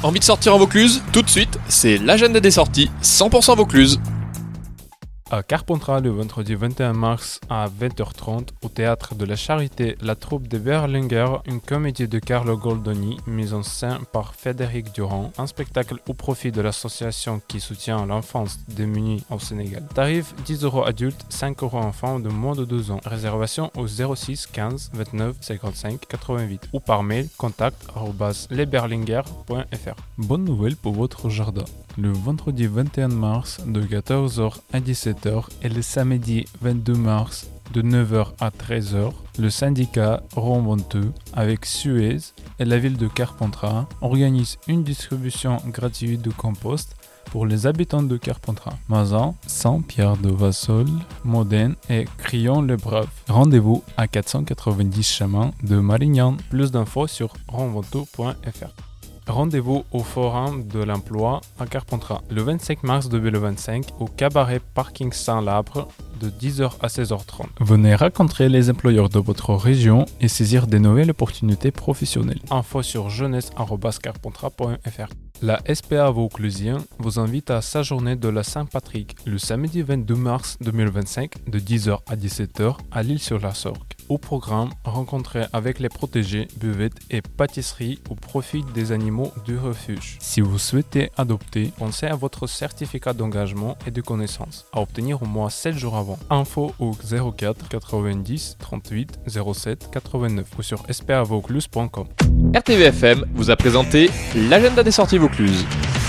Envie de sortir en Vaucluse? Tout de suite, c'est l'agenda des sorties 100% Vaucluse. À Carpentras, le vendredi 21 mars à 20h30, au Théâtre de la Charité, la troupe des Berlinguer, une comédie de Carlo Goldoni, mise en scène par Frédéric Durand, un spectacle au profit de l'association qui soutient l'enfance démunie au Sénégal. Tarif 10€ adultes, 5€ enfants de moins de 12 ans. Réservation au 06 15 29 55 88 ou par mail contact@lesberlinguer.fr. Bonne nouvelle pour votre jardin. Le vendredi 21 mars de 14h à 17h et le samedi 22 mars de 9h à 13h, le syndicat Rond-Venteux avec Suez et la ville de Carpentras organise une distribution gratuite de compost pour les habitants de Carpentras, Mazan, Saint-Pierre-de-Vassol, Modène et Crillon-les-Braves. Rendez-vous à 490 chemin de Marignan. Plus d'infos sur rondventeux.fr. Rendez-vous au Forum de l'Emploi à Carpentras le 25 mars 2025 au cabaret Parking Saint-Labre de 10h à 16h30. Venez rencontrer les employeurs de votre région et saisir des nouvelles opportunités professionnelles. Info sur jeunesse@carpentras.fr. La SPA Vauclusien vous invite à sa journée de la Saint-Patrick le samedi 22 mars 2025 de 10h à 17h à l'Île-sur-la-Sorgue. Au programme, rencontrez avec les protégés, buvettes et pâtisseries au profit des animaux du refuge. Si vous souhaitez adopter, pensez à votre certificat d'engagement et de connaissance, à obtenir au moins 7 jours avant. Info au 04 90 38 07 89 ou sur spavaucluse.com. RTVFM vous a présenté l'agenda des sorties Vaucluse.